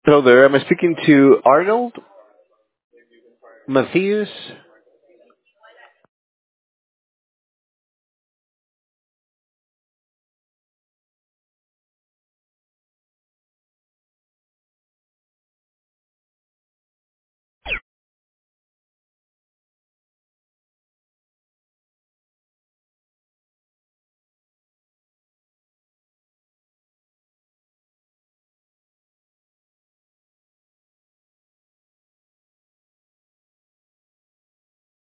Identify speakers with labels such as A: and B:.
A: Hello there. Am I speaking to Arnold Matthias?